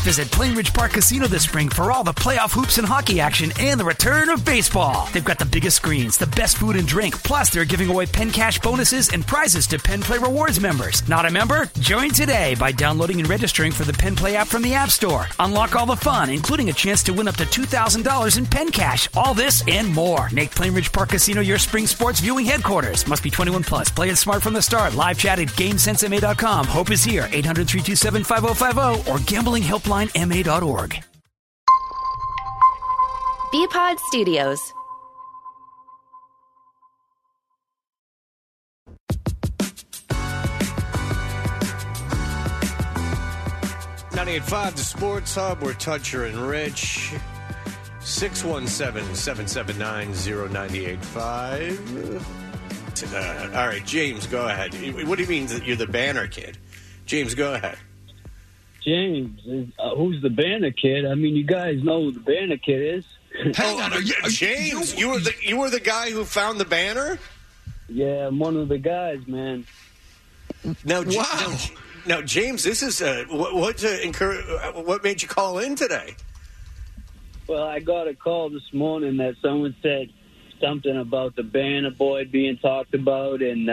Visit Plainridge Park Casino this spring for all the playoff hoops and hockey action and the return of baseball. They've got the biggest screens, the best food and drink, plus they're giving away Penn Cash bonuses and prizes to Penn Play Rewards members. Not a member? Join today by downloading and registering for the Penn Play app from the App Store. Unlock all the fun, including a chance to win up to $2,000 in Penn Cash. All this and more. Make Plainridge Park Casino your spring sports viewing headquarters. Must be 21 plus. Play it smart from the start. Live chat at GameSenseMA.com. Hope is here. 800-327-5050 or gamblinghelplinema.org. BPod Studios. .5, the Sports Hub. We're Toucher and Rich. 617-779-0985. All right, James, go ahead. What do you mean that you're the banner kid? James, go ahead. James, who's the banner kid? I mean, you guys know who the banner kid is. Hang on, James, you were the guy who found the banner? Yeah, I'm one of the guys, man. Now, James, this is what made you call in today? Well, I got a call this morning that someone said something about the banner boy being talked about, and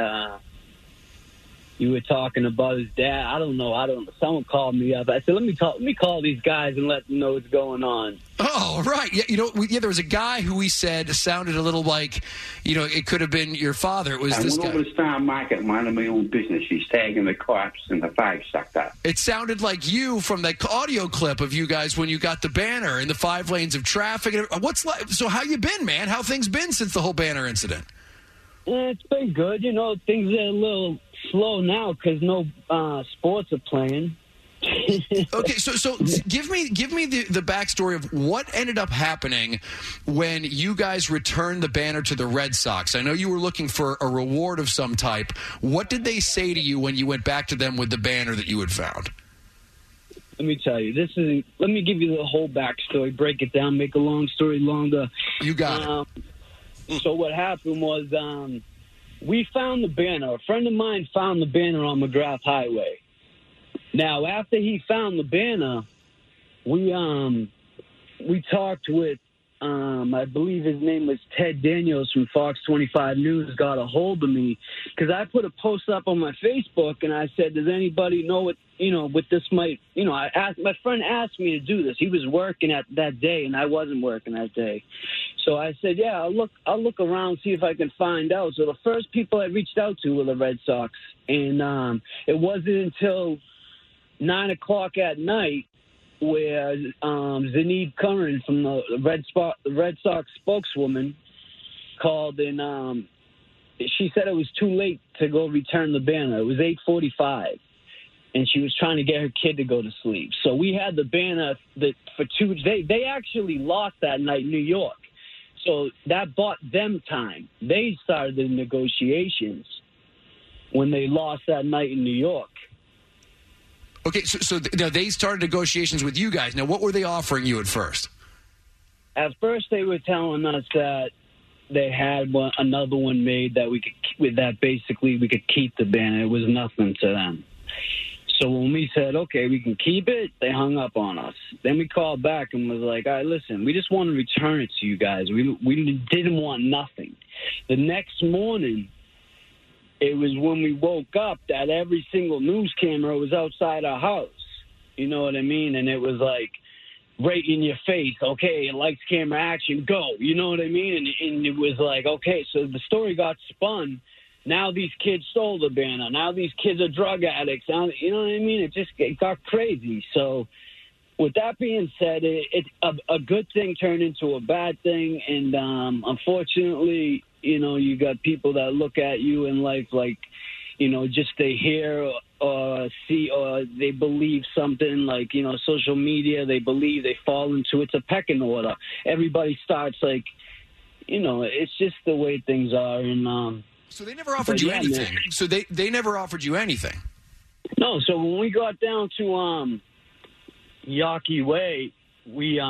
you were talking about his dad. I don't know. Someone called me up. I said, let me call these guys and let them know what's going on. Oh, right. Yeah, there was a guy who we said sounded a little like, it could have been your father. It was this guy. I went over to Star Market, minding my own business. He's tagging the cops and the five sucked up. It sounded like you from the audio clip of you guys when you got the banner and the 5 lanes of traffic. So how you been, man? How things been since the whole banner incident? Yeah, it's been good. Things are a little slow now because no sports are playing. Okay, so give me the backstory of what ended up happening when you guys returned the banner to the Red Sox. I know you were looking for a reward of some type. What did they say to you when you went back to them with the banner that you had found? Let me tell you, let me give you the whole backstory, break it down, make a long story longer. You got it. So what happened was we found the banner. A friend of mine found the banner on McGrath Highway. Now, after he found the banner, we talked with, I believe his name was Ted Daniels from Fox 25 News, got a hold of me because I put a post up on my Facebook and I said, does anybody know what this might, my friend asked me to do this. He was working at that day and I wasn't working that day. So I said, yeah, I'll look around, see if I can find out. So the first people I reached out to were the Red Sox. And it wasn't until 9 o'clock at night where Zaneeb Curran from the Red Sox spokeswoman called and she said it was too late to go return the banner. It was 8:45, and she was trying to get her kid to go to sleep. So we had the banner for 2 days. They actually lost that night in New York, so that bought them time. They started the negotiations when they lost that night in New York. Okay, so they started negotiations with you guys. Now, what were they offering you at first? At first, they were telling us that they had another one made that we could keep the banner. It was nothing to them. So when we said, okay, we can keep it, they hung up on us. Then we called back and was like, all right, listen, we just want to return it to you guys. We didn't want nothing. The next morning, it was when we woke up that every single news camera was outside our house. You know what I mean? And it was like right in your face. Okay, lights, camera, action, go. You know what I mean? And it was like, okay, so the story got spun. Now these kids stole the banner. Now these kids are drug addicts. Now, you know what I mean? It got crazy. So with that being said, a good thing turned into a bad thing. And unfortunately, you got people that look at you in life like, just they hear or see or they believe something like, social media, they believe, they fall into it's a pecking order. Everybody starts like, it's just the way things are. And so they never offered you anything. Man. So they never offered you anything. No. So when we got down to Yawkey Way, we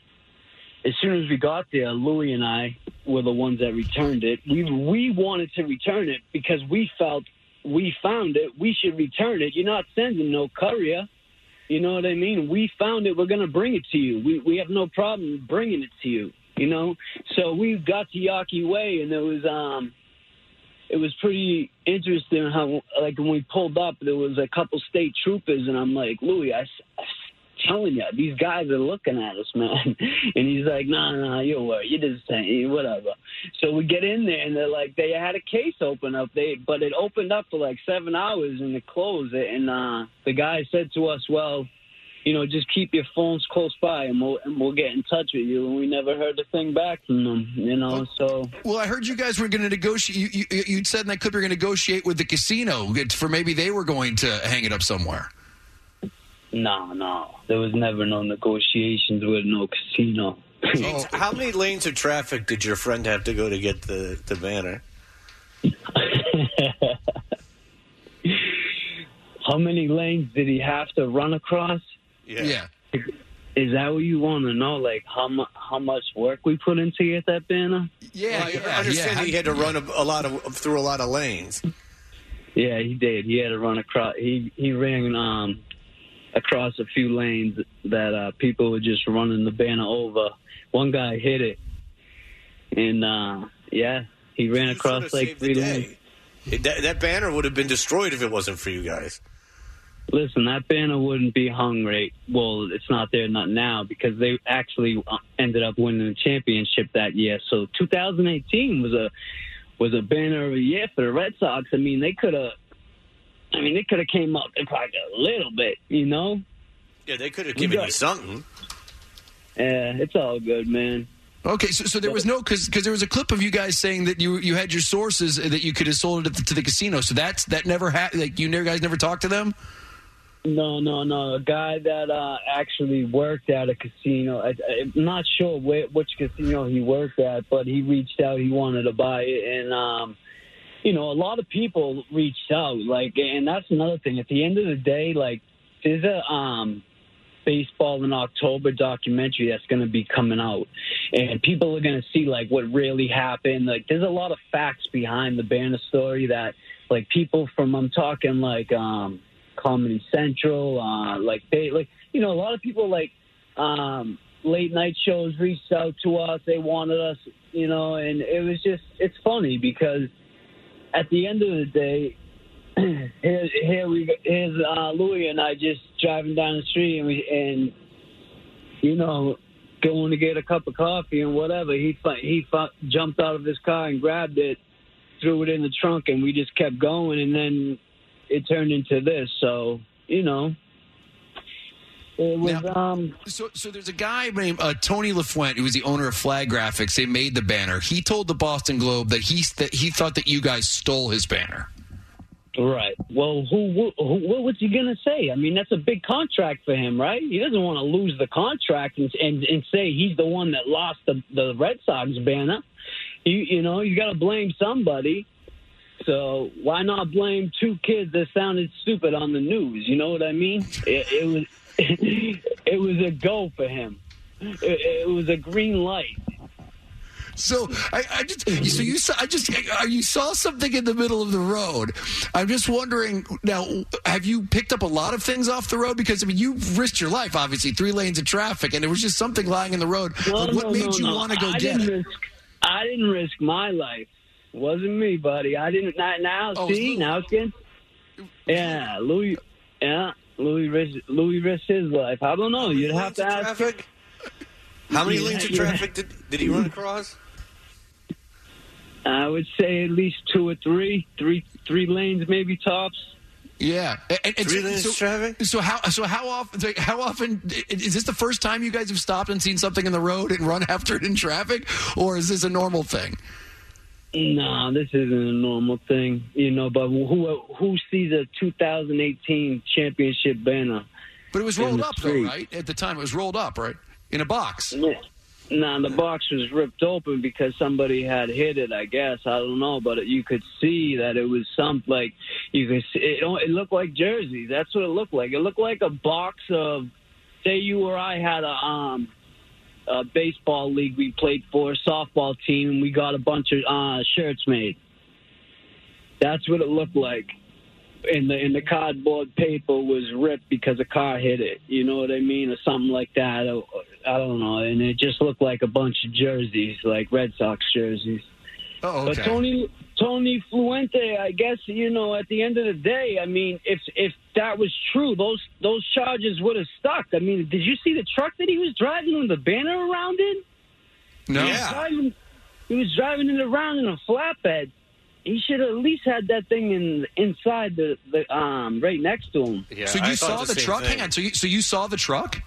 as soon as we got there, Louie and I were the ones that returned it. We wanted to return it because we felt we found it. We should return it. You're not sending no courier. You know what I mean? We found it. We're going to bring it to you. We have no problem bringing it to you, you know? So we got to Yawkey Way, and it was pretty interesting how, like, when we pulled up, there was a couple state troopers, and I'm like, Louis, I'm telling you, these guys are looking at us, man. And he's like, no, you don't worry. You just say whatever. So we get in there, and they're like, they had a case open up, but it opened up for like 7 hours, and it closed. And the guy said to us, well, you know, just keep your phones close by, and we'll get in touch with you. And we never heard a thing back from them, you know. So, well, I heard you guys were going to negotiate. You said in that clip you were going to negotiate with the casino for maybe they were going to hang it up somewhere. No. There was never no negotiations with no casino. James, how many lanes of traffic did your friend have to go to get the banner? How many lanes did he have to run across? Yeah. Is that what you want to know? Like how much work we put into get that banner? Yeah, well, I understand he had to run through a lot of lanes. Yeah, he did. He had to run across. He ran across a few lanes that people were just running the banner over. One guy hit it, and he ran across like 3 lanes. That banner would have been destroyed if it wasn't for you guys. Listen, that banner wouldn't be hung right. Well, it's not there, not now, because they actually ended up winning the championship that year. So 2018 was a banner of a year for the Red Sox. I mean, they could have came up like a little bit, you know? Yeah, they could have given you something. Yeah, it's all good, man. Okay, so there was no, because there was a clip of you guys saying that you had your sources that you could have sold it to the casino. So that never happened. Like you guys never talked to them. No. A guy that actually worked at a casino. I'm not sure which casino he worked at, but he reached out. He wanted to buy it, and you know, a lot of people reached out. Like, and that's another thing. At the end of the day, like, there's a Baseball in October documentary that's going to be coming out, and people are going to see like what really happened. Like, there's a lot of facts behind the banner story that, like, people from I'm talking like Comedy Central, a lot of people like late night shows reached out to us. They wanted us, you know, and it was just it's funny because at the end of the day. Here's Louis and I just driving down the street and you know, going to get a cup of coffee and whatever. He jumped out of his car and grabbed it, threw it in the trunk, and we just kept going. And then it turned into this. So, you know, it was. Now, so there's a guy named Tony LaFuente, who was the owner of Flag Graphics. They made the banner. He told the Boston Globe that he thought that you guys stole his banner. Right. Well, what's he going to say? I mean, that's a big contract for him, right? He doesn't want to lose the contract and say he's the one that lost the Red Sox banner. You know, you got to blame somebody. So why not blame 2 kids that sounded stupid on the news? You know what I mean? It was a go for him. It was a green light. So you saw something in the middle of the road. I'm just wondering now, have you picked up a lot of things off the road? Because I mean, you risked your life, obviously, 3 lanes of traffic, and there was just something lying in the road. What made you want to go get it? I didn't risk my life. It wasn't me, buddy. I didn't. Now it's getting. Yeah, Louis. Yeah, Louis risked his life. I don't know. You'd have to ask. How many lanes of traffic did he run across? I would say at least 2 or 3 lanes, maybe tops. Yeah, and 3 lanes of traffic. So how often is this the first time you guys have stopped and seen something in the road and run after it in traffic, or is this a normal thing? No, this isn't a normal thing, you know. But who sees a 2018 championship banner? But it was rolled up, though, right? At the time, it was rolled up, right, in a box. Yeah. No, the box was ripped open because somebody had hit it, I guess. I don't know, but you could see that it was something like you could see, it looked like jerseys. That's what it looked like. It looked like a box of, say you or I had a baseball league we played for, a softball team, and we got a bunch of shirts made. That's what it looked like. and the cardboard paper was ripped because a car hit it. You know what I mean, or something like that. I don't know, and it just looked like a bunch of jerseys, like Red Sox jerseys. Oh, okay. But Tony Fluente, I guess, you know, at the end of the day, I mean, if that was true, those charges would have stuck. I mean, did you see the truck that he was driving with the banner around it? No. He was driving it around in a flatbed. He should have at least had that thing inside the right next to him. Yeah, so you saw the truck? Thing. Hang on. So you saw the truck?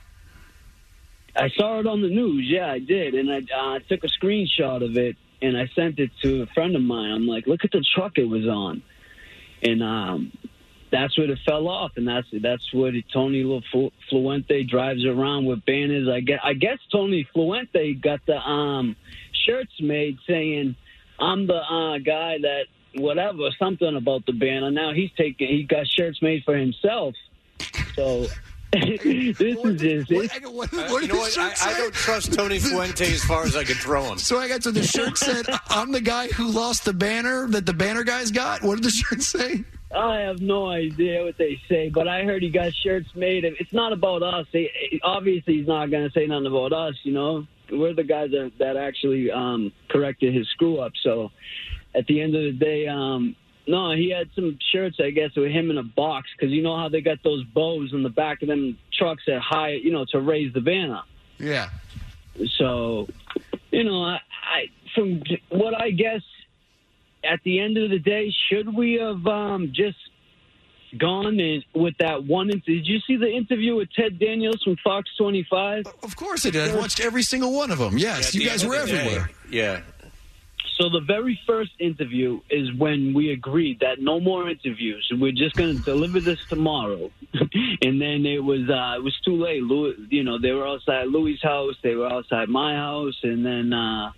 I saw it on the news. Yeah, I did, and I took a screenshot of it and I sent it to a friend of mine. I'm like, look at the truck it was on, and that's where it fell off, and that's what Tony Fluente drives around with banners. I guess Tony Fluente got the shirts made saying, I'm the guy that whatever, something about the banner. Now he got shirts made for himself. So this is his. You know what? I don't trust Tony Fuente as far as I could throw him. So the shirt said, I'm the guy who lost the banner that the banner guys got? What did the shirt say? I have no idea what they say, but I heard he got shirts made. It's not about us. Obviously, he's not going to say nothing about us, you know. We're the guys that actually corrected his screw-up. So at the end of the day, no, he had some shirts, I guess, with him in a box, because you know how they got those bows on the back of them trucks that high, you know, to raise the banner. Yeah. So, you know, I from what I guess, at the end of the day, should we have just gone in with that one? Did you see the interview with Ted Daniels from Fox 25? Of course I did. I watched every single one of them. Yes, you guys were everywhere. Yeah. So the very first interview is when we agreed that no more interviews. We're just going to deliver this tomorrow. And then it was too late. Louis, you know, they were outside Louis' house. They were outside my house. And then,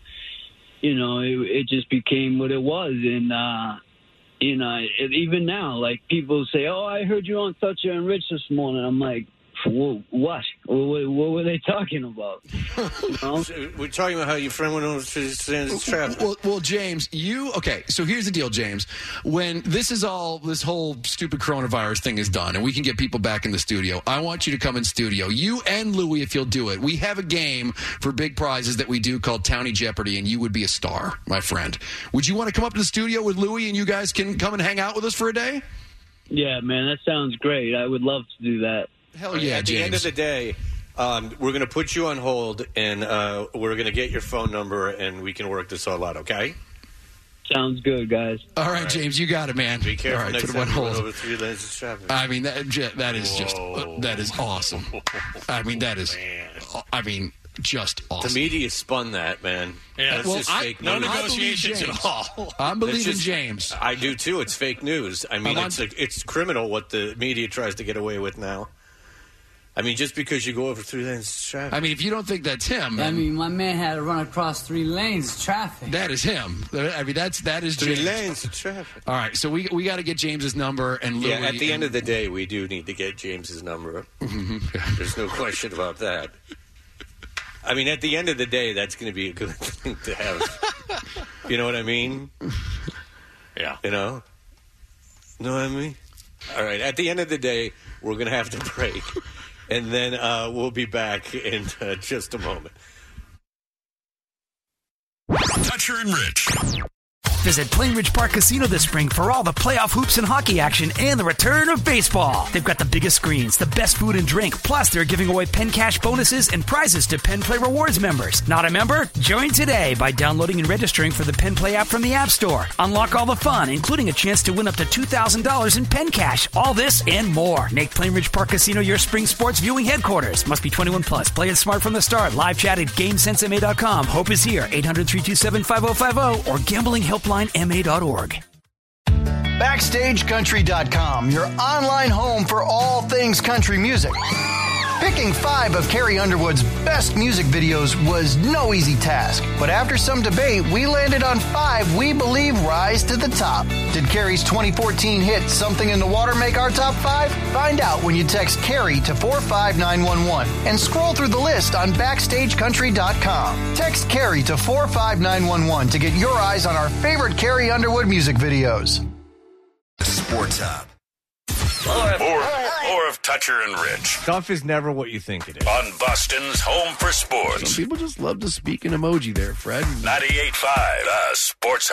you know, it just became what it was. And, you know, even now, like, people say, oh, I heard you on Toucher and Rich this morning. I'm like, what? What were they talking about? You know? We're talking about how your friend went over to Sanders Traffic. Well, James, so here's the deal, James. When this whole stupid coronavirus thing is done and we can get people back in the studio, I want you to come in studio. You and Louie, if you'll do it. We have a game for big prizes that we do called Townie Jeopardy, and you would be a star, my friend. Would you want to come up to the studio with Louie and you guys can come and hang out with us for a day? Yeah, man, that sounds great. I would love to do that. Hell yeah, At James. the end of the day, we're going to put you on hold, and we're going to get your phone number, and we can work this all out, okay? Sounds good, guys. All right, James, you got it, man. Be careful all right, next put him on time you hold. over 3 lanes of traffic. I mean, that is just, that is awesome. I mean, just awesome. The media spun that, man. Yeah, That's just fake news. no negotiations at all. I'm believing James. I do, too. It's fake news. I mean, it's criminal what the media tries to get away with now. I mean, just because you go over 3 lanes of traffic. I mean, if you don't think that's him, I mean, my man had to run across 3 lanes of traffic. that is him. I mean, that is 3 James. lanes of traffic. All right, so we got to get James's number and Louie. Yeah, at the end of the day, we do need to get James's number. There's no question about that. I mean, at the end of the day, that's going to be a good thing to have. You know what I mean? Yeah. You know? Know what I mean? All right, at the end of the day, we're going to have to break. And then we'll be back in just a moment. Toucher and Rich. Visit Plainridge Park Casino this spring for all the playoff hoops and hockey action and the return of baseball. They've got the biggest screens, the best food and drink, plus they're giving away Penn Cash bonuses and prizes to Penn Play Rewards members. Not a member? Join today by downloading and registering for the Penn Play app from the App Store. Unlock all the fun, including a chance to win up to $2,000 in Penn Cash. All this and more. Make Plainridge Park Casino your spring sports viewing headquarters. Must be 21 plus. Play it smart from the start. Live chat at GameSenseMA.com. Hope is here. 800-327-5050 or gamblinghelpline.ma.org. BackstageCountry.com, your online home for all things country music. Picking 5 of Carrie Underwood's best music videos was no easy task, but after some debate, we landed on 5 we believe rise to the top. Did Carrie's 2014 hit Something in the Water make our top 5? Find out when you text Carrie to 45911 and scroll through the list on BackstageCountry.com. Text Carrie to 45911 to get your eyes on our favorite Carrie Underwood music videos. Sports Hub. More of Toucher and Rich Stuff is never what you think it is. on Boston's Home for Sports. Some people just love to speak in emoji there, Fred. 98.5 Sports.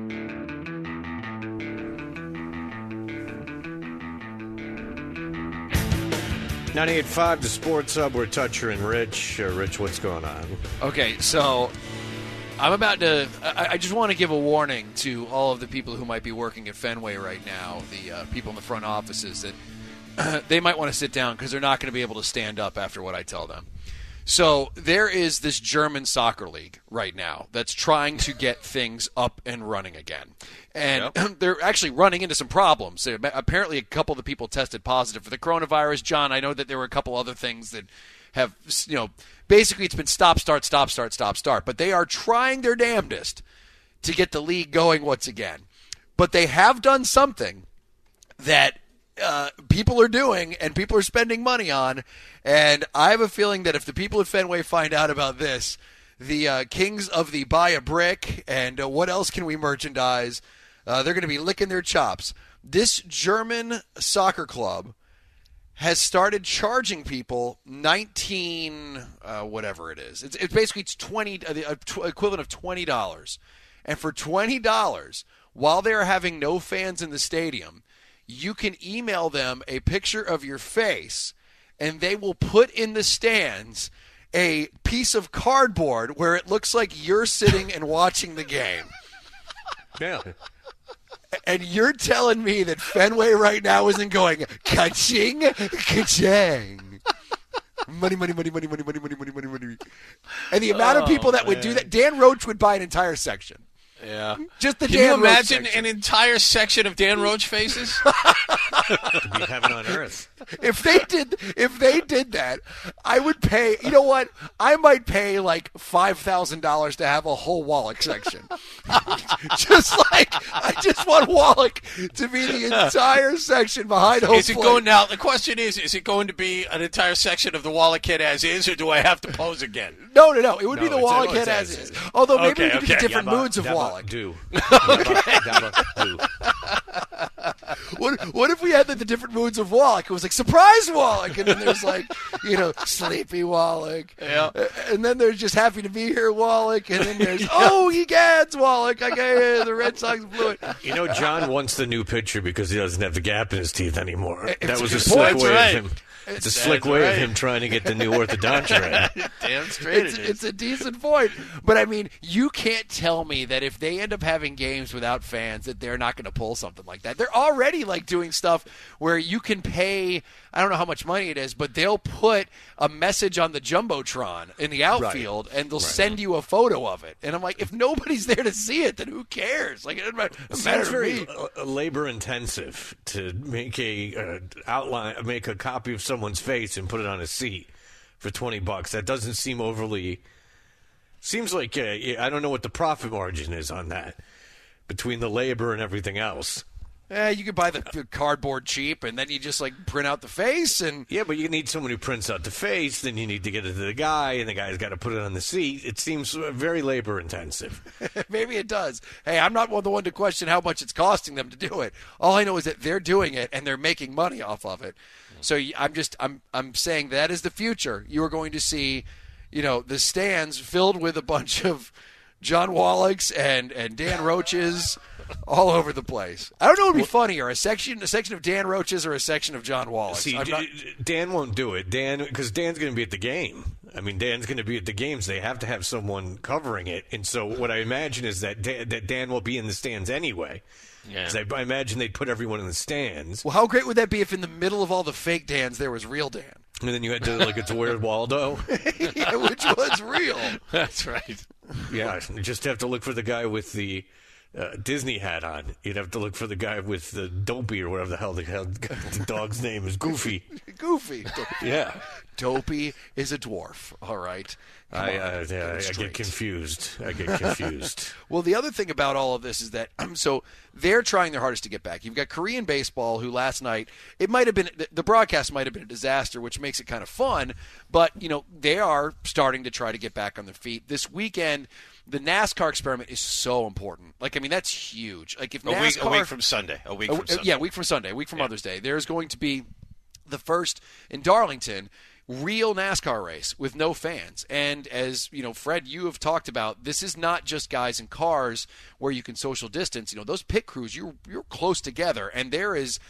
98.5, the Sports Hub. We're Toucher and Rich. Rich, what's going on? Okay, so I'm about to. I just want to give a warning to all of the people who might be working at Fenway right now, the people in the front offices, that they might want to sit down because they're not going to be able to stand up after what I tell them. So there is this German soccer league right now that's trying to get things up and running again. And they're actually running into some problems. Apparently a couple of the people tested positive for the coronavirus. John, I know that there were a couple other things that have, basically it's been stop, start, stop, start, stop, start. But they are trying their damnedest to get the league going once again. But they have done something that people are doing and people are spending money on. And I have a feeling that if the people at Fenway find out about this, the kings of the buy a brick and what else can we merchandise, they're going to be licking their chops. This German soccer club has started charging people 19, whatever it is. It's basically it's 20, equivalent of $20. And for $20, while they're having no fans in the stadium, you can email them a picture of your face, and they will put in the stands a piece of cardboard where it looks like you're sitting and watching the game. Yeah. And you're telling me that Fenway right now isn't going, ka-ching, ka-chang. Money, money, money, money, money, money, money, money, money, money. And the amount of people that would do that, Dan Roach would buy an entire section. Yeah. Just the Can Dan you Roach imagine section. an entire section of Dan Roach faces? To be heaven on earth. If they did that, I would pay. You know what? I might pay like $5,000 to have a whole Wallach section. I just want Wallach to be the entire section behind home Is it plate. going now? The question is it going to be an entire section of the Wallach kid as is, or do I have to pose again? No. It would be the Wallach head as is. Although maybe we could do different moods of Wallach. Do. What if we had the different moods of Wallach? It was like surprise Wallach, and then there's like sleepy Wallach, and then there's just happy to be here Wallach, and then there's egads Wallach. The Red Sox blew it. John wants the new pitcher because he doesn't have the gap in his teeth anymore. That was a slick slick way of him. It's a slick way of him trying to get the new orthodontia in. Damn straight It's a decent point. But, I mean, you can't tell me that if they end up having games without fans that they're not going to pull something like that. They're already, doing stuff where you can pay – I don't know how much money it is, but they'll put a message on the Jumbotron in the outfield, and they'll send you a photo of it. And I'm like, if nobody's there to see it, then who cares? It doesn't matter It's to very me. labor-intensive to make make a copy of someone's face and put it on a seat for $20. That doesn't seem overly. Seems like I don't know what the profit margin is on that between the labor and everything else. You could buy the cardboard cheap, and then you just print out the face. And yeah, but you need someone who prints out the face. Then you need to get it to the guy, and the guy's got to put it on the seat. It seems very labor intensive. Maybe it does. Hey, I'm not the one to question how much it's costing them to do it. All I know is that they're doing it and they're making money off of it. So I'm saying that is the future. You are going to see, the stands filled with a bunch of John Wallachs and Dan Roaches. All over the place. I don't know what would be funnier, a section of Dan Roaches or a section of John Wallachs. See, Dan won't do it. Because Dan's going to be at the game. I mean, Dan's going to be at the games. They have to have someone covering it. And so what I imagine is that Dan will be in the stands anyway. Yeah. I imagine they'd put everyone in the stands. Well, how great would that be if in the middle of all the fake Dans there was real Dan? And then you had to, it's Where's Waldo? Yeah, which was real. That's right. Yeah, you just have to look for the guy with the Disney hat on. You'd have to look for the guy with the Dopey or whatever the hell the dog's name is. Goofy. Goofy. Yeah. Dopey is a dwarf. All right. I get confused. Well, the other thing about all of this is that so they're trying their hardest to get back. You've got Korean baseball, who last night it might have been the broadcast might have been a disaster, which makes it kind of fun. But they are starting to try to get back on their feet this weekend. The NASCAR experiment is so important. That's huge. Like if NASCAR, a week from Sunday, a week from Sunday, a week from Mother's Day. There's going to be the first in Darlington real NASCAR race with no fans. And as Fred, you have talked about, this is not just guys in cars where you can social distance. Those pit crews, you're close together, and there is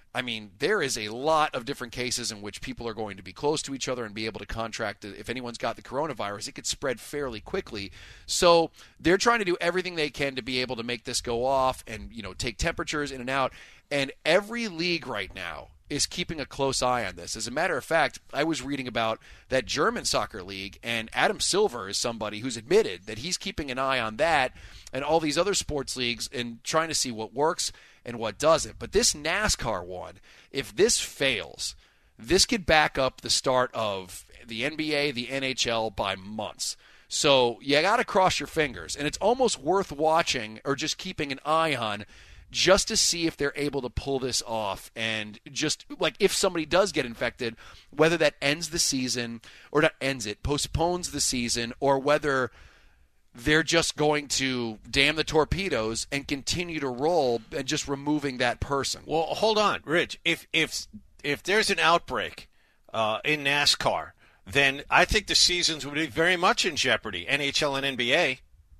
a lot of different cases in which people are going to be close to each other and be able to contract. If anyone's got the coronavirus, it could spread fairly quickly. So they're trying to do everything they can to be able to make this go off and, take temperatures in and out. And every league right now is keeping a close eye on this. As a matter of fact, I was reading about that German soccer league, and Adam Silver is somebody who's admitted that he's keeping an eye on that and all these other sports leagues and trying to see what works and what doesn't. But this NASCAR one, if this fails, this could back up the start of the NBA, the NHL by months. So you got to cross your fingers, and it's almost worth watching or just keeping an eye on just to see if they're able to pull this off, and just like if somebody does get infected, whether that ends the season or not ends it, postpones the season, or whether they're just going to damn the torpedoes and continue to roll and just removing that person. Well, hold on, Rich. If there's an outbreak in NASCAR, then I think the seasons would be very much in jeopardy, NHL and NBA.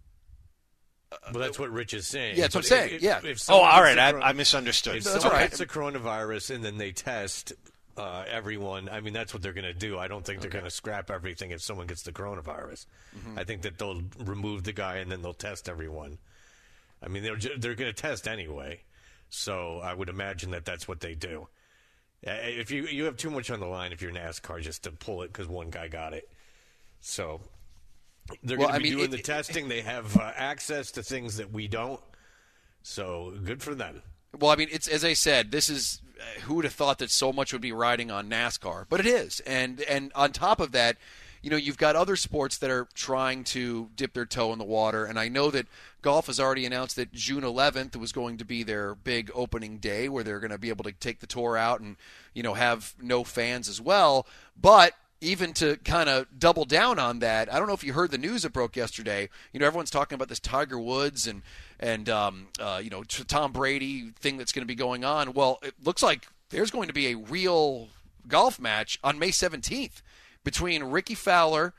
Well, that's what Rich is saying. Yeah, that's what I'm saying. All right. I misunderstood. If someone gets the coronavirus and then they test everyone, that's what they're going to do. I don't think they're going to scrap everything if someone gets the coronavirus. Mm-hmm. I think that they'll remove the guy and then they'll test everyone. They're going to test anyway, so I would imagine that that's what they do. If you have too much on the line if you're NASCAR just to pull it because one guy got it. So they're going to be doing the testing. They have access to things that we don't. So good for them. Well, it's as I said, this is who would have thought that so much would be riding on NASCAR, but it is. And on top of that, you've got other sports that are trying to dip their toe in the water. And I know that golf has already announced that June 11th was going to be their big opening day where they're going to be able to take the tour out and, have no fans as well. But even to kind of double down on that, I don't know if you heard the news that broke yesterday. Everyone's talking about this Tiger Woods and Tom Brady thing that's going to be going on. Well, it looks like there's going to be a real golf match on May 17th between Ricky Fowler,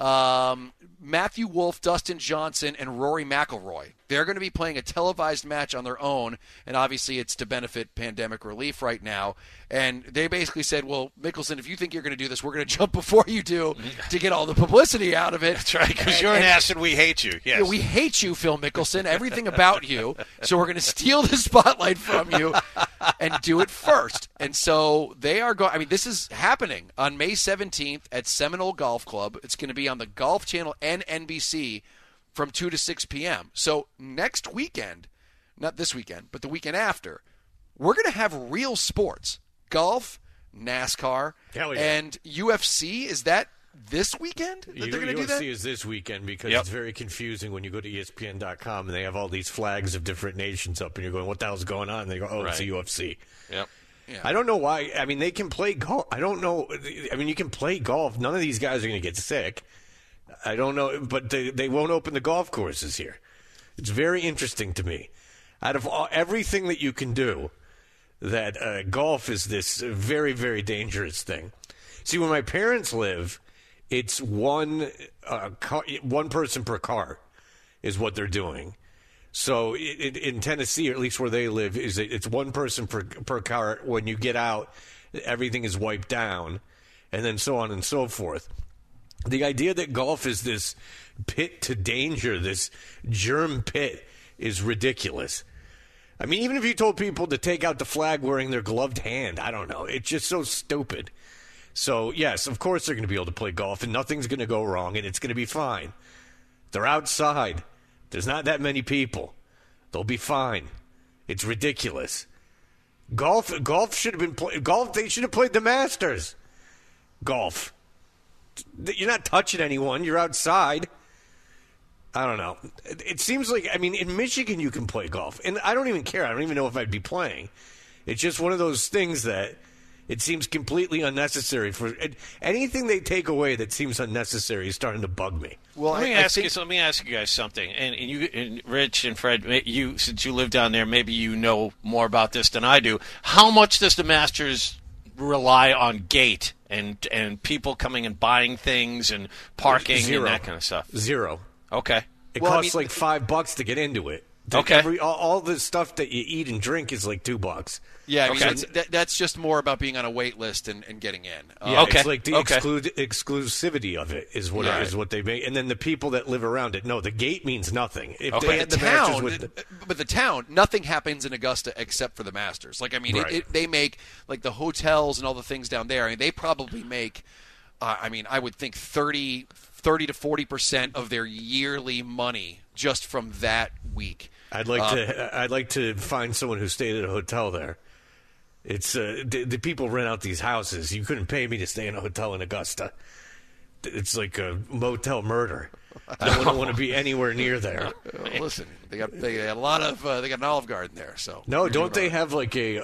Matthew Wolff, Dustin Johnson, and Rory McIlroy. They're going to be playing a televised match on their own, and obviously it's to benefit pandemic relief right now. And they basically said, well, Mickelson, if you think you're going to do this, we're going to jump before you do to get all the publicity out of it. That's right, because you're an ass and we hate you. Yes. Yeah, we hate you, Phil Mickelson, everything about you. So we're going to steal the spotlight from you and do it first. And so they are going, this is happening on May 17th at Seminole Golf Club. It's going to be on the Golf Channel and NBC from 2 to 6 p.m. So next weekend, not this weekend, but the weekend after, we're going to have real sports. Golf, NASCAR, and UFC. Is that this weekend that they're going to do that? UFC is this weekend because it's very confusing when you go to ESPN.com and they have all these flags of different nations up and you're going, what the hell's going on? And they go, it's the UFC. Yep. Yeah. I don't know why. They can play golf. I don't know. You can play golf. None of these guys are going to get sick. I don't know, but they won't open the golf courses here. It's very interesting to me. Out of everything that you can do, that golf is this very, very dangerous thing. See, where my parents live, it's one person per car is what they're doing. So in Tennessee, or at least where they live, it's one person per car. When you get out, everything is wiped down, and then so on and so forth. The idea that golf is this pit to danger, this germ pit, is ridiculous. Even if you told people to take out the flag wearing their gloved hand, I don't know. It's just so stupid. So, yes, of course they're going to be able to play golf, and nothing's going to go wrong, and it's going to be fine. They're outside. There's not that many people. They'll be fine. It's ridiculous. Golf should have been played. Golf, they should have played the Masters. Golf. You're not touching anyone. You're outside. I don't know. It seems like, I mean, in Michigan you can play golf. And I don't even care. I don't even know if I'd be playing. It's just one of those things that it seems completely unnecessary. For anything they take away that seems unnecessary is starting to bug me. Well, let me ask you guys something. And you, and Rich and Fred, you, since you live down there, maybe you know more about this than I do. How much does the Masters rely on gate and people coming and buying things and parking and that kind of stuff? Zero. Okay. It costs like $5 to get into it. Okay. All the stuff that you eat and drink is like $2. Yeah, I mean, that's just more about being on a wait list and getting in. It's like the exclusivity of it is what they make, and then the people that live around it. No, the gate means nothing. If they had the Masters but the town, nothing happens in Augusta except for the Masters. Like, I mean, they make like the hotels and all the things down there. I mean, they probably make. I would think 30 to 40% of their yearly money just from that week. I'd like to find someone who stayed at a hotel there. It's the people rent out these houses. You couldn't pay me to stay in a hotel in Augusta. It's like a motel murder. I wouldn't want to be anywhere near there. Listen, they got a lot of they got an Olive Garden there. So no, don't they have like a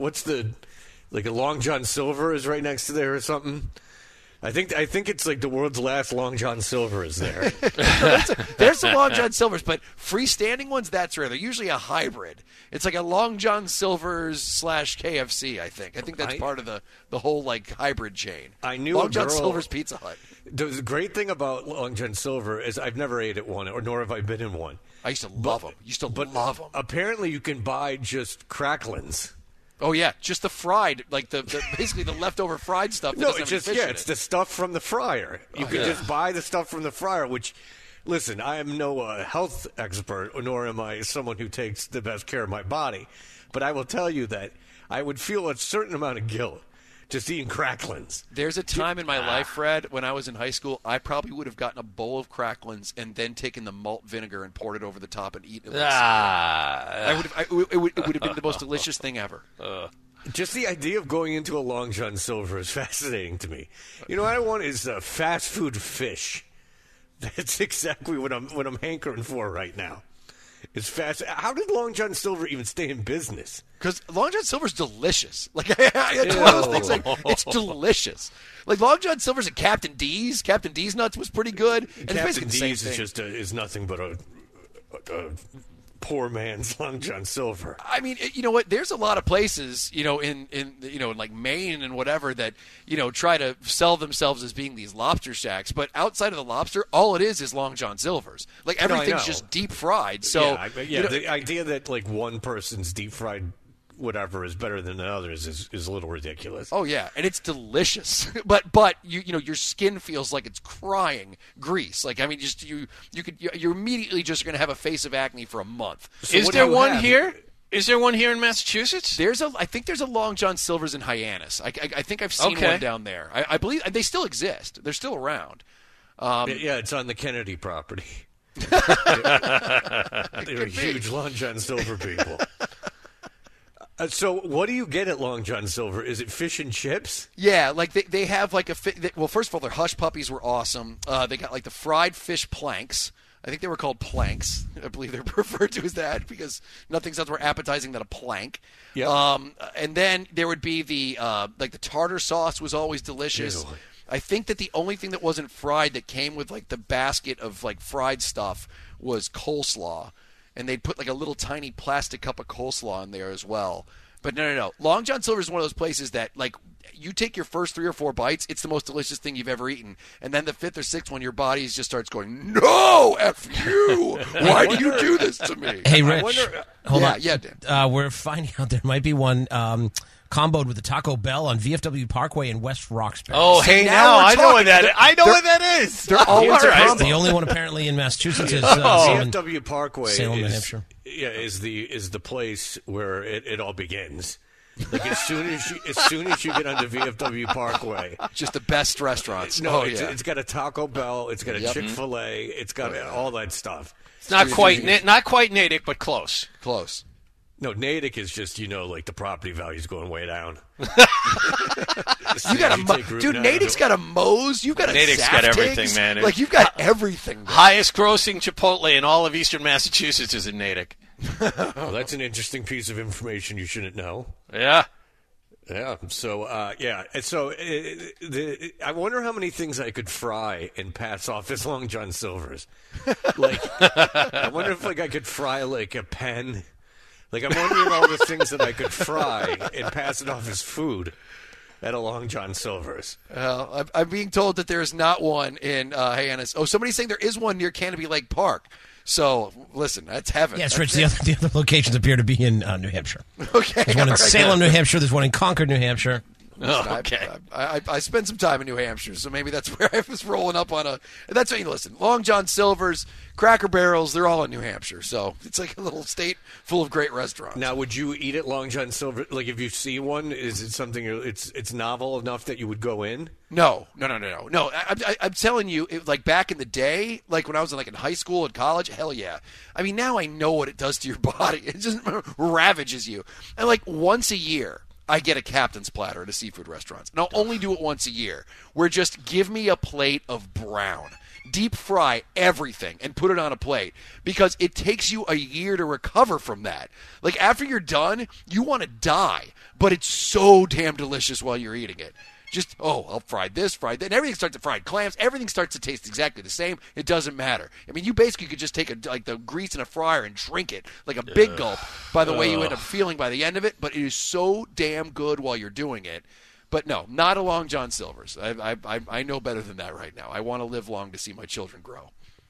a Long John Silver is right next to there or something? I think it's like the world's last Long John Silver is there. There's some Long John Silvers, but freestanding ones, that's rare. They're usually a hybrid. It's like a Long John Silver's / KFC, I think. I think that's part of the whole like hybrid chain. I knew Long John Silver's Pizza Hut. The great thing about Long John Silver is I've never ate at one, or nor have I been in one. I used to love them. Love them. Apparently, you can buy just cracklins. Oh yeah, just the fried, like the basically the leftover fried stuff. No, it's just it's the stuff from the fryer. You can just buy the stuff from the fryer. Which, listen, I am no health expert, nor am I someone who takes the best care of my body, but I will tell you that I would feel a certain amount of guilt just eating cracklins. There's a time in my life, Fred, when I was in high school, I probably would have gotten a bowl of cracklins and then taken the malt vinegar and poured it over the top and eaten it. It would have been the most delicious thing ever. Just the idea of going into a Long John Silver is fascinating to me. You know what I want is fast food fish. That's exactly what I'm hankering for right now. It's fast. How did Long John Silver even stay in business? Because Long John Silver's delicious. Like it's one of those things. Like it's delicious. Like Long John Silver's at Captain D's. Captain D's nuts was pretty good. And Captain D's is just is nothing but a poor man's Long John Silver. I mean, you know what? There's a lot of places, in like Maine and whatever that, try to sell themselves as being these lobster shacks. But outside of the lobster, all it is Long John Silver's. Like everything's just deep fried. So the idea that like one person's deep fried whatever is better than the others is a little ridiculous. Oh yeah, and it's delicious. but your skin feels like it's crying grease. Like I mean, just you're immediately just going to have a face of acne for a month. So is there one here? Is there one here in Massachusetts? I think there's a Long John Silver's in Hyannis. I think I've seen one down there. I believe they still exist. They're still around. Yeah, it's on the Kennedy property. They're huge Long John Silver people. So what do you get at Long John Silver? Is it fish and chips? Yeah, like they have like well, first of all, their hush puppies were awesome. They got like the fried fish planks. I think they were called planks. I believe they're referred to as that because nothing sounds more appetizing than a plank. Yeah. And then there would be the like the tartar sauce was always delicious. Ew. I think that the only thing that wasn't fried that came with like the basket of like fried stuff was coleslaw. And they'd put like a little tiny plastic cup of coleslaw in there as well. But no. Long John Silver is one of those places that, like, you take your first 3 or 4 bites, it's the most delicious thing you've ever eaten. And then the 5th or 6th one, your body just starts going, no, F you. Why do you do this to me? Hey, Rich, hold on. Yeah, Dan. We're finding out there might be one comboed with the Taco Bell on VFW Parkway in West Roxbury. Oh, hey, now I know what that is. I know what that is. They're always a combo. The only one apparently in Massachusetts is VFW Parkway. Salem, New Hampshire. Yeah, is the place where it all begins. Like as soon as you get onto VFW Parkway, just the best restaurants. No, it's got a Taco Bell, it's got a Chick-fil-A, it's got all that stuff. It's not quite Natick, but close. Close. No, Natick is just, like the property value's going way down. You got dude. Natick's got a Moe's. You've got a Natick's got everything, man. Like you've got everything. Highest grossing Chipotle in all of Eastern Massachusetts is in Natick. Well, that's an interesting piece of information you shouldn't know. Yeah. Yeah. So, So, I wonder how many things I could fry and pass off as Long John Silver's. I wonder if I could fry a pen. I'm wondering all the things that I could fry and pass it off as food at a Long John Silver's. Well, I'm being told that there is not one in Hyannis. Oh, somebody's saying there is one near Canopy Lake Park. So, listen, that's heaven. Yes, Rich, the other locations appear to be in New Hampshire. Okay. There's one in Salem, New Hampshire. There's one in Concord, New Hampshire. Oh, okay. I spent some time in New Hampshire, so maybe that's where I was rolling up on That's what you listen. Long John Silver's, Cracker Barrels, they're all in New Hampshire, so it's like a little state full of great restaurants. Now, would you eat at Long John Silver? If you see one, is it something it's novel enough that you would go in? No. I'm telling you, back in the day, when I was in high school and college, hell yeah. I mean, now I know what it does to your body. It just ravages you. And once a year, I get a captain's platter at a seafood restaurant. And I'll only do it once a year, where just give me a plate of brown. Deep fry everything and put it on a plate, because it takes you a year to recover from that. After you're done, you want to die, but it's so damn delicious while you're eating it. Just, I'll fry this, fry that, and everything starts to fried clams. Everything starts to taste exactly the same. It doesn't matter. I mean, you basically could just take the grease in a fryer and drink it like a big gulp. By the way, you end up feeling by the end of it, but it is so damn good while you're doing it. But no, not a Long John Silver's. I know better than that right now. I want to live long to see my children grow.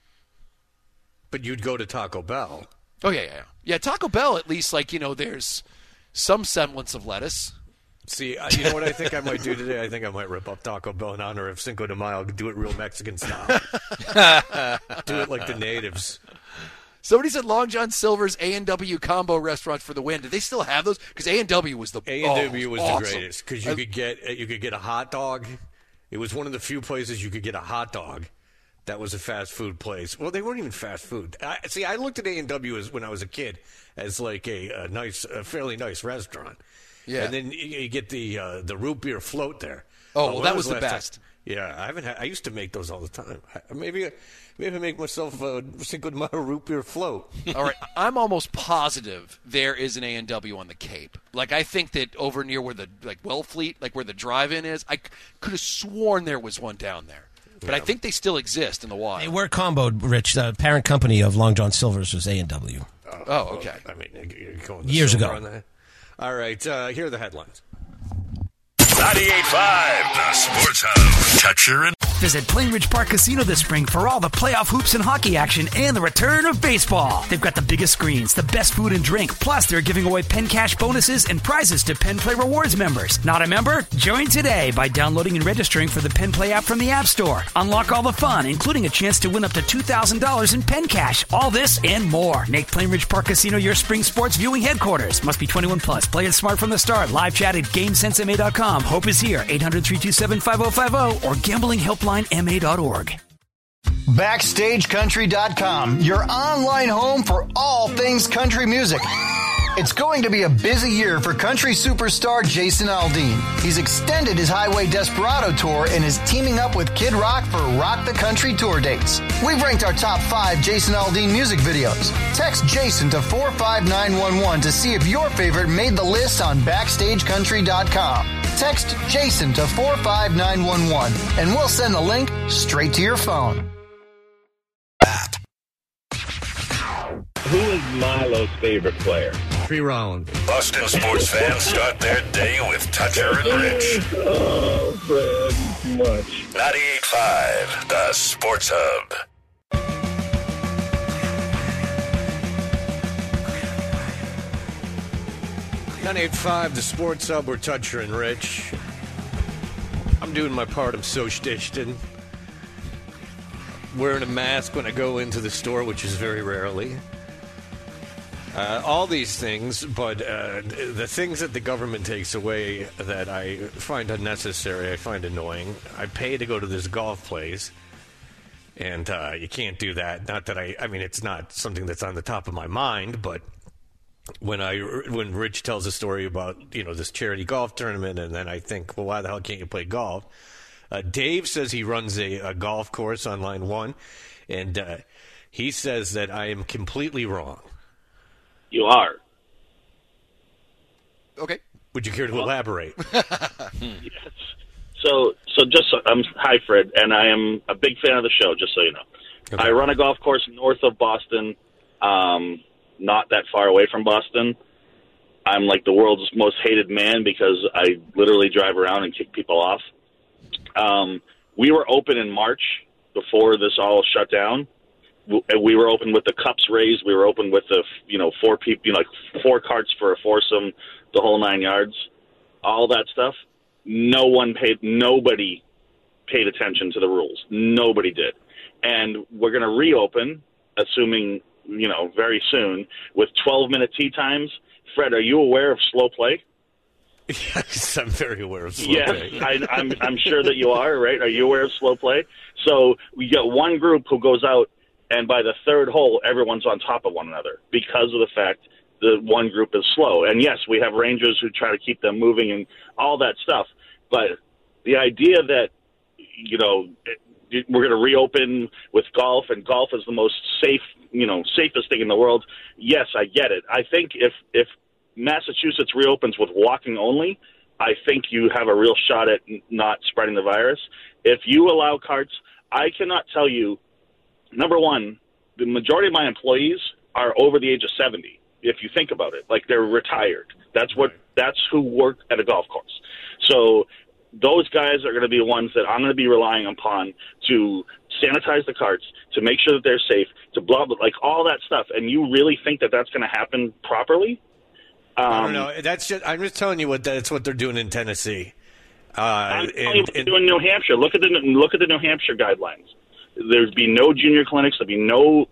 But you'd go to Taco Bell. Oh yeah. Yeah, Taco Bell at least there's some semblance of lettuce. See, you know what I think I might do today? I think I might rip up Taco Bell in honor of Cinco de Mayo. Do it real Mexican style. Do it like the natives. Somebody said Long John Silver's A&W combo restaurant for the win. Do they still have those? Because A&W was the A&W was awesome. The greatest, because you could get a hot dog. It was one of the few places you could get a hot dog. That was a fast food place. Well, they weren't even fast food. I looked at A&W when I was a kid as a fairly nice restaurant. Yeah. And then you get the root beer float there. Oh, well, that was the best. Yeah, I used to make those all the time. Maybe I make myself a Cinco de Mayo root beer float. All right, I'm almost positive there is an A&W on the Cape. I think that over near where the Wellfleet, where the drive-in is, I could have sworn there was one down there. But I think they still exist in the wild. They were comboed, Rich. The parent company of Long John Silver's was A&W. Oh, okay. I mean, you're going years ago. On that. All right, here are the headlines. 98.5, the Sports Hub. Toucher and Visit Plain Ridge Park Casino this spring for all the playoff hoops and hockey action and the return of baseball. They've got the biggest screens, the best food and drink, plus they're giving away Penn Cash bonuses and prizes to Penn Play Rewards members. Not a member? Join today by downloading and registering for the Penn Play app from the App Store. Unlock all the fun, including a chance to win up to $2,000 in Penn Cash. All this and more. Make Plain Ridge Park Casino your spring sports viewing headquarters. Must be 21 plus. Play it smart from the start. Live chat at GameSenseMA.com. Hope is here. 800-327-5050 or gamblinghelplinema.org. BackstageCountry.com, your online home for all things country music. It's going to be a busy year for country superstar Jason Aldean. He's extended his Highway Desperado tour and is teaming up with Kid Rock for Rock the Country tour dates. We've ranked our top 5 Jason Aldean music videos. Text Jason to 45911 to see if your favorite made the list on BackstageCountry.com. Text Jason to 45911 and we'll send the link straight to your phone. Who is Milo's favorite player? Free Rollins. Boston sports fans start their day with Toucher and Rich. Oh, Fred, too much. 98.5, the Sports Hub. .985, the Sports Hub. We're Toucher and Rich. I'm doing my part of Sociedichten. Wearing a mask when I go into the store, which is very rarely. All these things, but the things that the government takes away that I find unnecessary, I find annoying. I pay to go to this golf place, and you can't do that. Not that I mean, it's not something that's on the top of my mind, but when Rich tells a story about this charity golf tournament, and then I think, well, why the hell can't you play golf? Dave says he runs a golf course on Line 1, and he says that I am completely wrong. You are. Okay. Would you care to elaborate? Yes. So hi, Fred, and I am a big fan of the show, just so you know. Okay. I run a golf course north of Boston, not that far away from Boston. I'm like the world's most hated man because I literally drive around and kick people off. We were open in March before this all shut down. We were open with the cups raised. We were open with the 4 people, 4 carts for a foursome, the whole 9 yards, all that stuff. Nobody paid attention to the rules. Nobody did. And we're going to reopen, assuming, very soon, with 12-minute tee times. Fred, are you aware of slow play? Yes, I'm very aware of slow play. Yes, I'm sure that you are, right? Are you aware of slow play? So we get one group who goes out, and by the third hole, everyone's on top of one another because of the fact the one group is slow. And yes, we have rangers who try to keep them moving and all that stuff. But the idea that, we're going to reopen with golf, and golf is the most safest thing in the world. Yes, I get it. I think if Massachusetts reopens with walking only, I think you have a real shot at not spreading the virus. If you allow carts, I cannot tell you, number one, the majority of my employees are over the age of 70. If you think about it, like they're retired. That's who work at a golf course. So those guys are going to be the ones that I'm going to be relying upon to sanitize the carts, to make sure that they're safe, to blah, blah, like all that stuff. And you really think that that's going to happen properly? I don't know. I'm just telling you that's what they're doing in Tennessee. I'm telling you what they're doing in New Hampshire. Look at the New Hampshire guidelines. There'd be no junior clinics. There'd be no,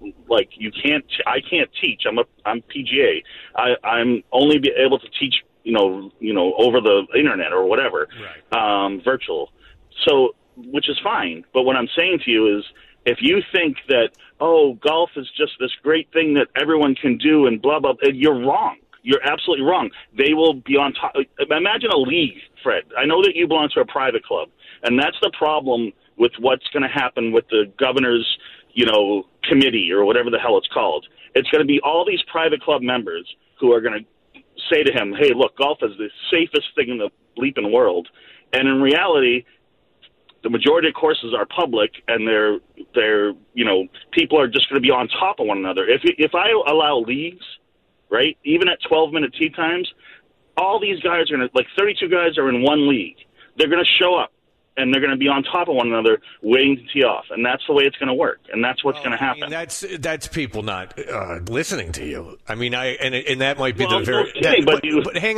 I can't teach. I'm PGA. I'm only be able to teach, over the internet or whatever, right. Virtual. So, which is fine. But what I'm saying to you is, if you think that, golf is just this great thing that everyone can do and blah, blah, you're wrong. You're absolutely wrong. They will be on top. Imagine a league, Fred. I know that you belong to a private club, and that's the problem with what's going to happen with the governor's, committee or whatever the hell it's called. It's going to be all these private club members who are going to say to him, hey, look, golf is the safest thing in the bleeping world. And in reality, the majority of courses are public, and they're people are just going to be on top of one another. If I allow leagues, right, even at 12-minute tee times, all these guys are going to, 32 guys are in one league. They're going to show up, and they're going to be on top of one another waiting to tee off. And that's the way it's going to work, and that's what's going to happen. That's people not listening to you. I mean, and that might be but hang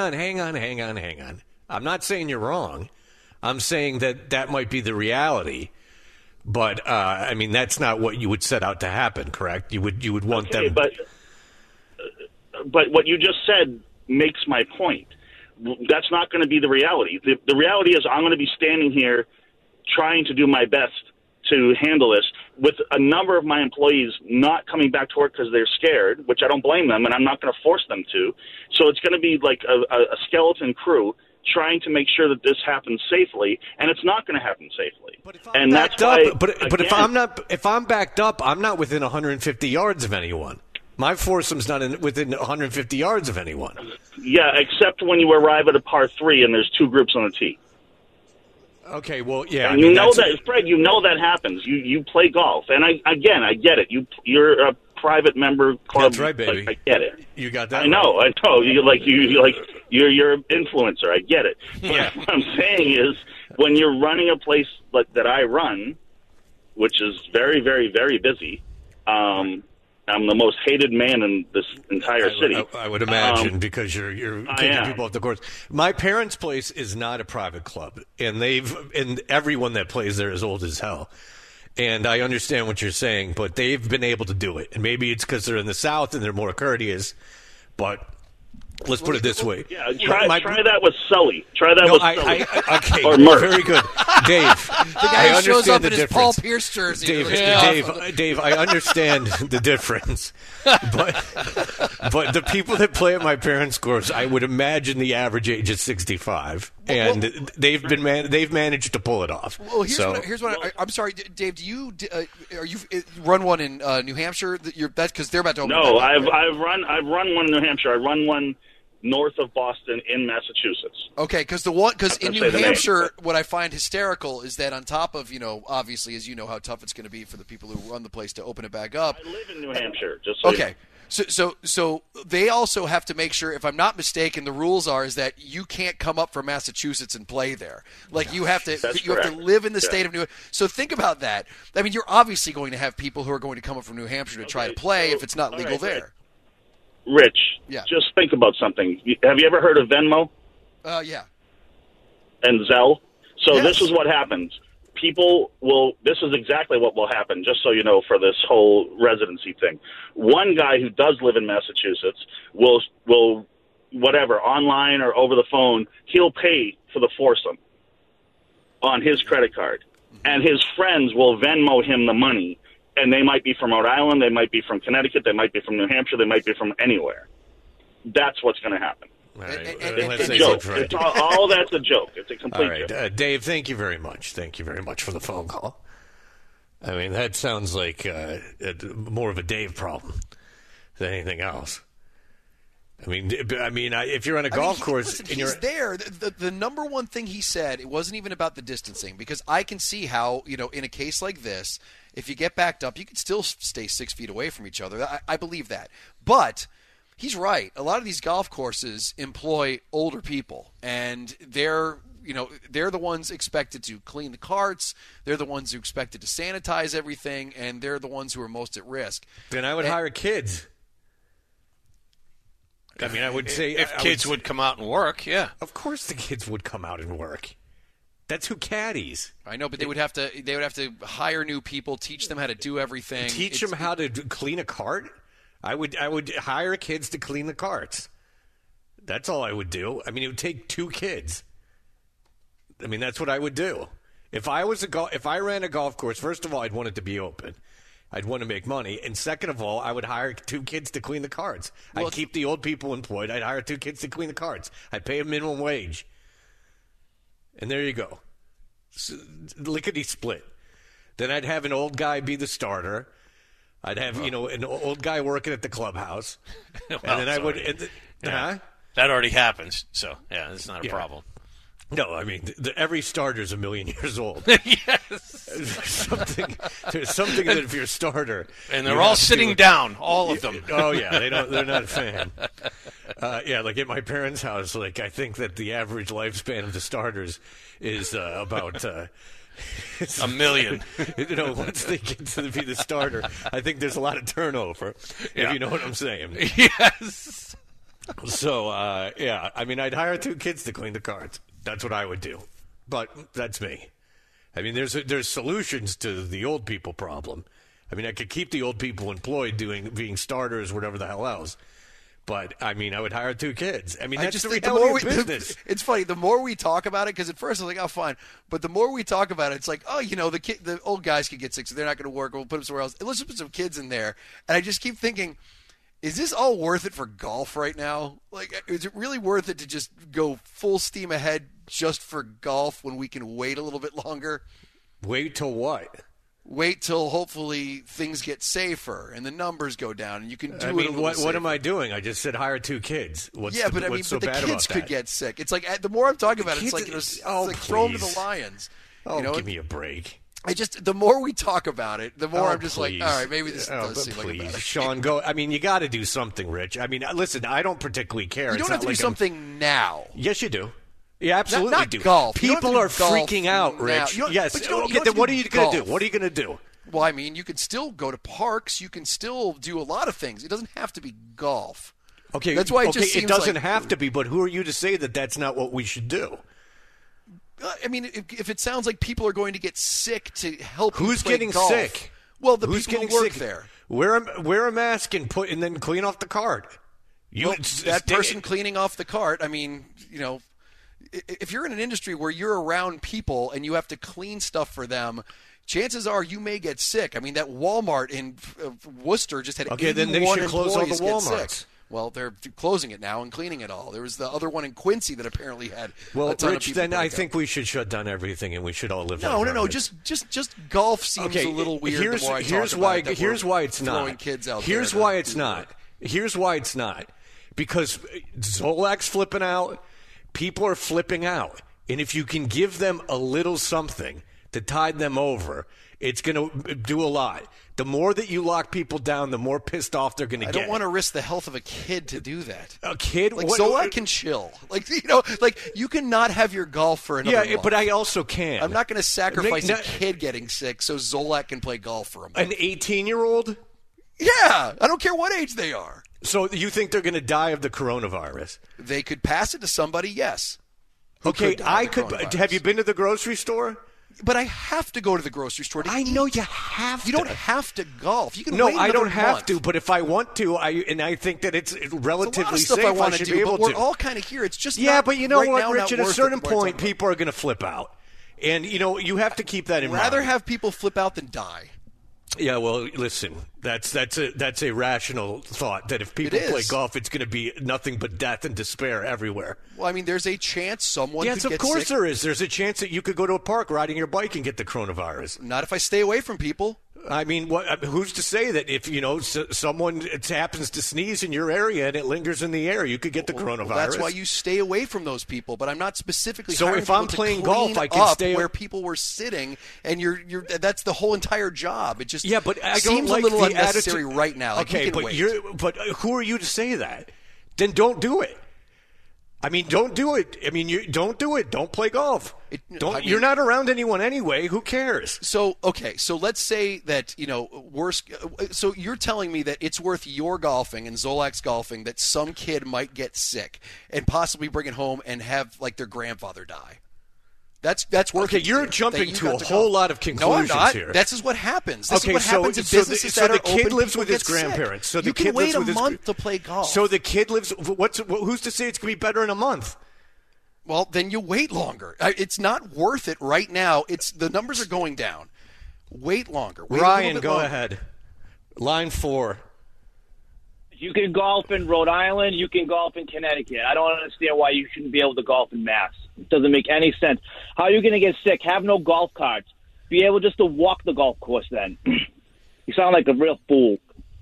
on. I'm not saying you're wrong. I'm saying that might be the reality. But, that's not what you would set out to happen, correct? You would want them... But what you just said makes my point. That's not going to be the reality. The reality is I'm going to be standing here trying to do my best to handle this with a number of my employees not coming back to work because they're scared, which I don't blame them, and I'm not going to force them to. So it's going to be like a skeleton crew trying to make sure that this happens safely, and it's not going to happen safely. And that's why. But if I'm backed up, I'm not within 150 yards of anyone. My foursome's not within 150 yards of anyone. Yeah, except when you arrive at a par 3 and there's 2 groups on the tee. Okay, well, yeah. And that, Fred, that happens. You play golf. And I get it. You're a private member club. That's right, baby. I get it. You got that I know. You're an influencer. I get it. But yeah. What I'm saying is, when you're running a place that I run, which is very, very, very busy, I'm the most hated man in this entire city. I would imagine, because you're kicking people off the course. My parents' place is not a private club, and everyone that plays there is old as hell. And I understand what you're saying, but they've been able to do it. And maybe it's because they're in the South and they're more courteous. But Let's put it this way. Yeah, try that with Sully. Try that with Sully. Okay, or Murph. Very good. Dave, the guy who shows up in his difference. Paul Pierce jersey. Dave, I understand the difference. But the people that play at my parents' course, I would imagine the average age is 65. And they've managed to pull it off. Well, here's what I'm sorry, Dave. Do you run one in New Hampshire? That's because they're about to open. No, I've run one in New Hampshire. I run one north of Boston in Massachusetts. Okay, because in New Hampshire, what I find hysterical is that on top of obviously, as you know how tough it's going to be for the people who run the place to open it back up. I live in New Hampshire. Okay. So they also have to make sure, if I'm not mistaken, the rules is that you can't come up from Massachusetts and play there. Like you have to live in the state of New Hampshire. So think about that. I mean, you're obviously going to have people who are going to come up from New Hampshire to try to play if it's not legal there. Rich, just think about something. Have you ever heard of Venmo? Yeah. And Zelle? So This is what happens. This is exactly what will happen, just so you know, for this whole residency thing. One guy who does live in Massachusetts will whatever, online or over the phone, he'll pay for the foursome on his credit card. And his friends will Venmo him the money. And they might be from Rhode Island, they might be from Connecticut, they might be from New Hampshire, they might be from anywhere. That's what's going to happen. It's a joke. All that's a joke. It's a complete joke. Dave, thank you very much. Thank you very much for the phone call. I mean, that sounds like more of a Dave problem than anything else. I mean, if you're on a golf course, listen, he's there. The number one thing he said, it wasn't even about the distancing, because I can see how, in a case like this, if you get backed up, you can still stay 6 feet away from each other. I believe that. But he's right. A lot of these golf courses employ older people, and they're the ones expected to clean the carts. They're the ones who expected to sanitize everything, and they're the ones who are most at risk. Then I would hire kids. I mean, I would say if kids would come out and work, yeah. Of course the kids would come out and work. That's who caddies. I know, but they would have to hire new people, teach them how to do everything. Teach them how to clean a cart? I would hire kids to clean the carts. That's all I would do. I mean, it would take 2 kids. I mean, that's what I would do. If I ran a golf course, first of all, I'd want it to be open. I'd want to make money. And second of all, I would hire 2 kids to clean the carts. I'd keep the old people employed. I'd hire 2 kids to clean the carts. I'd pay a minimum wage. And there you go. Lickety split. Then I'd have an old guy be the starter. I'd have, an old guy working at the clubhouse. Well, and then I would... That already happens. So, it's not a problem. No, I mean, every starter's 1 million years old. Yes. There's something that if you're a starter... And they're all sitting down, all of them. Oh, yeah, they're not a fan. Like at my parents' house, I think that the average lifespan of the starters is about... 1 million. Once they get to be the starter, I think there's a lot of turnover, if you know what I'm saying. Yes. So, I mean, I'd hire 2 kids to clean the carts. That's what I would do. But that's me. I mean, there's solutions to the old people problem. I mean, I could keep the old people employed being starters, whatever the hell else. But, I mean, I would hire 2 kids. I mean, that's the reality of business. It's funny. The more we talk about it, because at first I was like, oh, fine. But the more we talk about it, it's like, oh, the old guys could get sick, so they're not going to work. We'll put them somewhere else. Let's just put some kids in there. And I just keep thinking, is this all worth it for golf right now? Is it really worth it to just go full steam ahead just for golf when we can wait a little bit longer? Wait till what? Wait till hopefully things get safer and the numbers go down and you can do it a little what am I doing? I just said hire 2 kids. What's but the kids could get sick. It's like the more I'm talking about it, it's like throw them to the lions. Give me a break. The more we talk about it, the more I'm just like, all right, maybe this does seem like a bad idea. Sean, go. I mean, you got to do something, Rich. I mean, listen, I don't particularly care. You don't have to do something now. Yes, you do. You absolutely not do. Golf. People are freaking out, Rich. Yes. Then what are you going to do? What are you going to do? Well, I mean, you can still go to parks. You can still do a lot of things. It doesn't have to be golf. Okay, that's why it doesn't have to be. But who are you to say that that's not what we should do? I mean, if it sounds like people are going to get sick to help, who's getting golf, sick? Well, the people who work there. Wear a mask and then clean off the cart. That person cleaning off the cart, I mean, if you're in an industry where you're around people and you have to clean stuff for them, chances are you may get sick. I mean, that Walmart in Worcester just had 81 then they should close all the employees get Walmarts. sick. Well, they're closing it now and cleaning it all. There was the other one in Quincy that apparently had a ton of Rich, people. then I think we should shut down everything and we should all live. No. Just golf seems a little weird. Here's why it's not. Throwing kids out Here's there why it's not. Here's why it's not. Because Zolak's flipping out. People are flipping out, and if you can give them a little something to tide them over, it's going to do a lot. The more that you lock people down, the more pissed off they're going to get. I don't want to risk the health of a kid to do that. A kid? Like, Zolak can chill. You cannot have your golf for another month. But I also can. I'm not going to sacrifice a kid getting sick so Zolak can play golf for a month. An 18-year-old? Yeah. I don't care what age they are. So you think they're going to die of the coronavirus? They could pass it to somebody, yes. Okay, I could. Have you been to the grocery store? But I have to go to the grocery store. I know you have to. You don't have to golf. You can No, wait I don't another have month. to. But if I want to, I think that it's relatively There's a lot of stuff safe. I want should to be do, able but we're to. all kind of here. It's just but you know right what, now, Rich? At a worth certain it, where it's point, people are going to flip out, and you have to keep that in mind. Rather have people flip out than die. Yeah, well, listen, that's a rational thought that if people play golf, it's going to be nothing but death and despair everywhere. Well, I mean, there's a chance someone could get sick. Yes, of course there is. There's a chance that you could go to a park riding your bike and get the coronavirus. Not if I stay away from people. I mean, who's to say that if someone happens to sneeze in your area and it lingers in the air, you could get the coronavirus? Well, that's why you stay away from those people. But I'm not specifically. So hiring if I'm people to playing clean golf, I can up stay where people were sitting, and that's the whole entire job. It just but I seems don't like a little the unnecessary attitude right now. Like, okay, but who are you to say that? Then don't do it. I mean, don't do it. I mean, don't do it. Don't play golf. You're not around anyone anyway. Who cares? So let's say that So you're telling me that it's worth your golfing and Zolak's golfing that some kid might get sick and possibly bring it home and have like their grandfather die. That's worth it. Okay, you're jumping to a to whole go. lot of conclusions no, I'm not. here. This is what happens. This okay, is what happens in businesses so that the are kid open, lives with people his get sick. grandparents. So the you kid can wait lives a with his month to play golf. So the kid lives. Who's to say it's going to be better in a month? Well, then you wait longer. It's not worth it right now. The numbers are going down. Wait longer. Wait Ryan, a go longer. ahead. Line 4. You can golf in Rhode Island. You can golf in Connecticut. I don't understand why you shouldn't be able to golf in Mass. It doesn't make any sense. How are you going to get sick? Have no golf carts. Be able just to walk the golf course then. You sound like a real fool.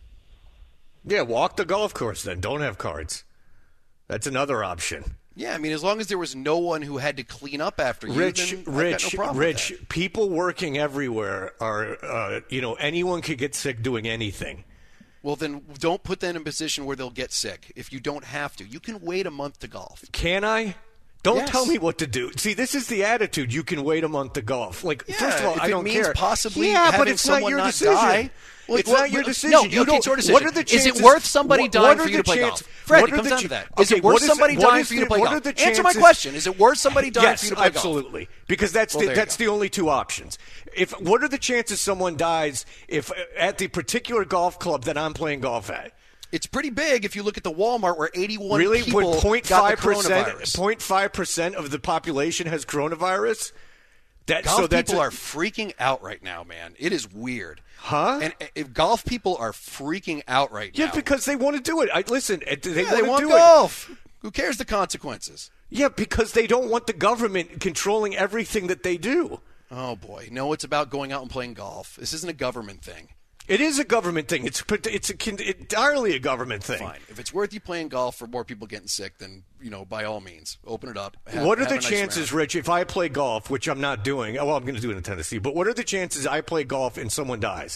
Yeah, walk the golf course then. Don't have carts. That's another option. Yeah, I mean, as long as there was no one who had to clean up after you, then I've got no problem with that. People working everywhere are, anyone could get sick doing anything. Well, then don't put them in a position where they'll get sick if you don't have to. You can wait a month to golf. Can I? Don't Yes. tell me what to do. See, this is the attitude. You can wait a month to golf. Like, Yeah, first of all, if I don't it means care. possibly yeah, but having it's not someone your not decision. die. Well, It's not your decision. No, You okay, don't. it's your decision. What are the chances? Is it worth somebody dying what for are you the to play chances? golf? Fred, What it are comes the down to ch- that. Is okay, it worth what is somebody what dying is for you the- to play what golf? are the Answer my chances- question. Is it worth somebody dying Yes, for you to play golf? absolutely. Because that's Well, there you go. the only two options. What are the chances someone dies if at the particular golf club that I'm playing golf at? It's pretty big if you look at the Walmart where 81 really? people When got the coronavirus. 0.5% of the population has coronavirus? Golf people are freaking out right now, man. It is weird. Huh? And if golf people are freaking out right now. Yeah, because they want to do it. They want do golf. Who cares the consequences? Yeah, because they don't want the government controlling everything that they do. Oh, boy. No, it's about going out and playing golf. This isn't a government thing. It is a government thing. It's entirely a government thing. Fine. If it's worth you playing golf for more people getting sick, then, by all means, open it up. What are the have a nice chances, round. Rich, if I play golf, which I'm not doing? Well, I'm going to do it in Tennessee. But what are the chances I play golf and someone dies?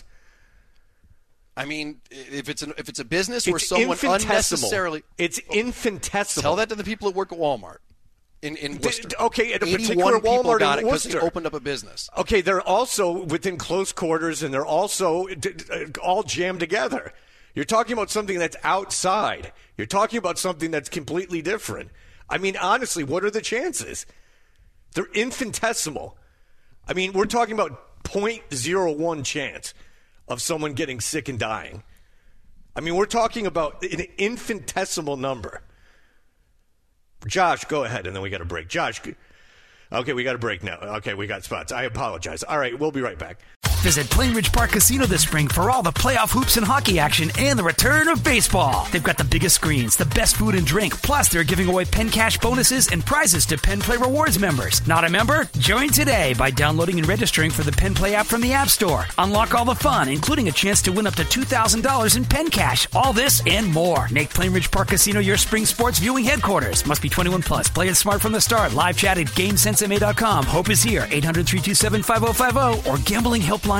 I mean, if it's a business where It's someone infinitesimal. unnecessarily... It's infinitesimal. Tell that to the people that work at Walmart in Worcester. Okay, at a 81 particular people Walmart got in it because they Worcester. opened up a business. Okay, they're also within close quarters, and they're also all jammed together. You're talking about something that's outside. You're talking about something that's completely different. I mean, honestly, what are the chances? They're infinitesimal. I mean, we're talking about 0.01 chance of someone getting sick and dying. I mean, we're talking about an infinitesimal number. Josh, go ahead, and then we got a break. Josh, okay, we got a break now. Okay, we got spots. I apologize. All right, we'll be right back. Visit Plainridge Park Casino this spring for all the playoff hoops and hockey action and the return of baseball. They've got the biggest screens, the best food and drink, plus they're giving away Penn Cash bonuses and prizes to Penn Play Rewards members. Not a member? Join today by downloading and registering for the Penn Play app from the App Store. Unlock all the fun, including a chance to win up to $2,000 in Penn Cash. All this and more. Make Plainridge Park Casino your spring sports viewing headquarters. Must be 21 plus. Play it smart from the start. Live chat at GameSenseMA.com. Hope is here. 800-327-5050 or gamblinghelplinema.org.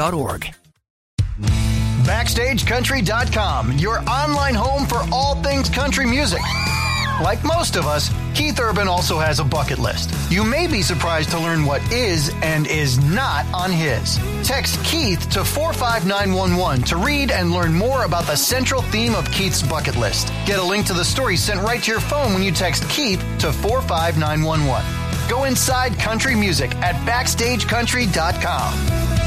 BackstageCountry.com, your online home for all things country music. Like most of us, Keith Urban also has a bucket list. You may be surprised to learn what is and is not on his. Text Keith to 45911 to read and learn more about the central theme of Keith's bucket list. Get a link to the story sent right to your phone when you text Keith to 45911. Go inside country music at BackstageCountry.com.